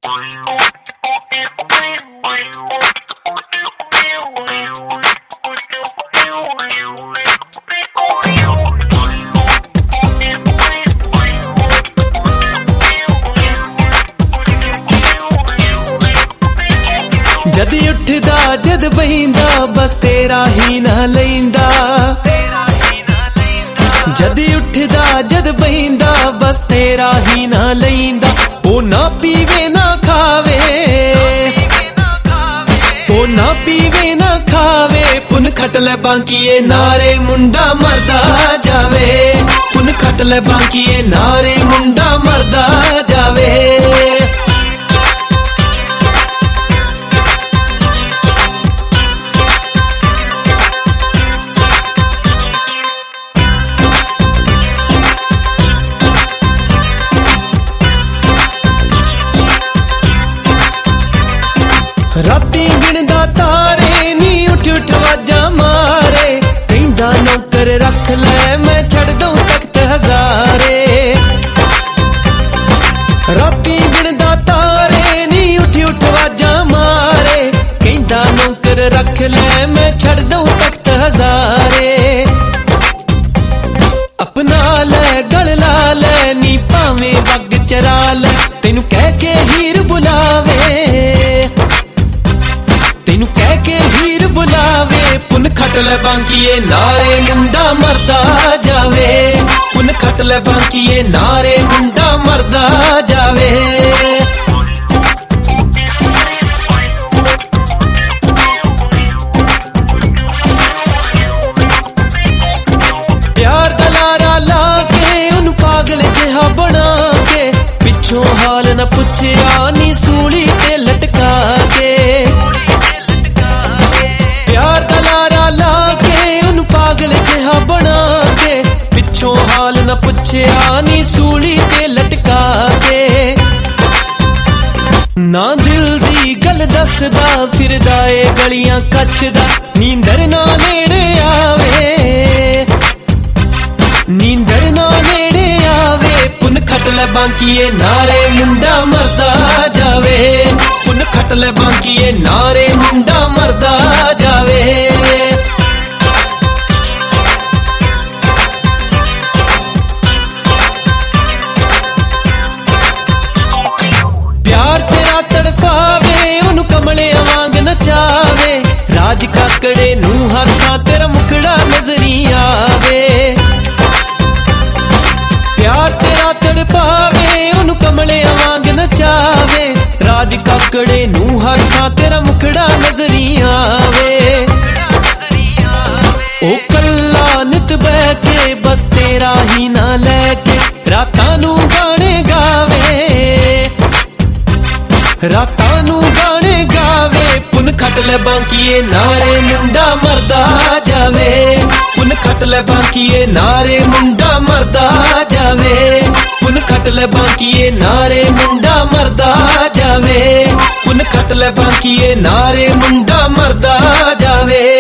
जद उठदा जद बहिंदा बस तेरा ही ना लैंदा। जद उठदा जद बहिंदा बस तेरा ही ना लैंदा। ओ ना पीवे ना खावे, ओ ना पीवे ना खावे, पुन खटले बांकिए नारे मुंडा मरदा जावे। पुन खटले बांकिए नारे मुंडा मरदा जावे। राती गिणदा तारे नी उठ उठ वाजा मारे। कहंदा नौकर रख ले मैं छड़ दूं तख्त हजारे। राती गिणदा तारे नी उठ उठ वाजा मारे। कहंदा नौकर रख ले मैं छड़ दूं तख्त हजारे। अपना ले गल ला ले नी भावें वग चरा ले। तेनू कह के हीर बुलावे, तेनू कह के हीर बुलावे। पुन खटले बांकिए नारे मुंडा मरदा जावे। पुन खटले बांकिए नारे मुंडा मरदा जावे। प्यार दलारा ला के उन पागल जिहा बना के। पिछों हाल न पुछया नी सूली ते लटका के। प्यार दलारा ला के उन पागल जिहा बना के। पिछों हाल न पुछया नी सूली ते लटका के। ना दिल दी गल दसदा फिरदा ए गलियां कछदा। नींदर ना नेड़े आवे, नींदर ना नेड़े आवे। पुन खटले बांकिए नारे मुंडा मरदा जावे। पुन खटले बांकिए नारे मुंडा मरदा जावे। प्यार तेरा तड़फावे उन कमले वांग नचावे। राज काकड़े नू हर थां तेरा मुखड़ा नजरी आवे। प्यार तेरा तड़पावे उन कमले वांग नचावे। राज काकड़े नू हर थां तेरा मुखड़ा नजरी आवे। ओ कल्ला नित बह के बस तेरा ही ना लैके। रातां नू गाने गावे, रातां नू गाने गावे। पुन खटले बांकिए नारे मुंडा मरदा जावे। पुन खटले बांकिए नारे मुंडा मरदा जावे। पुन खटले बांकिए नारे मुंडा मरदा जावे। पुन खटले बांकिए नारे मुंडा मरदा जावे।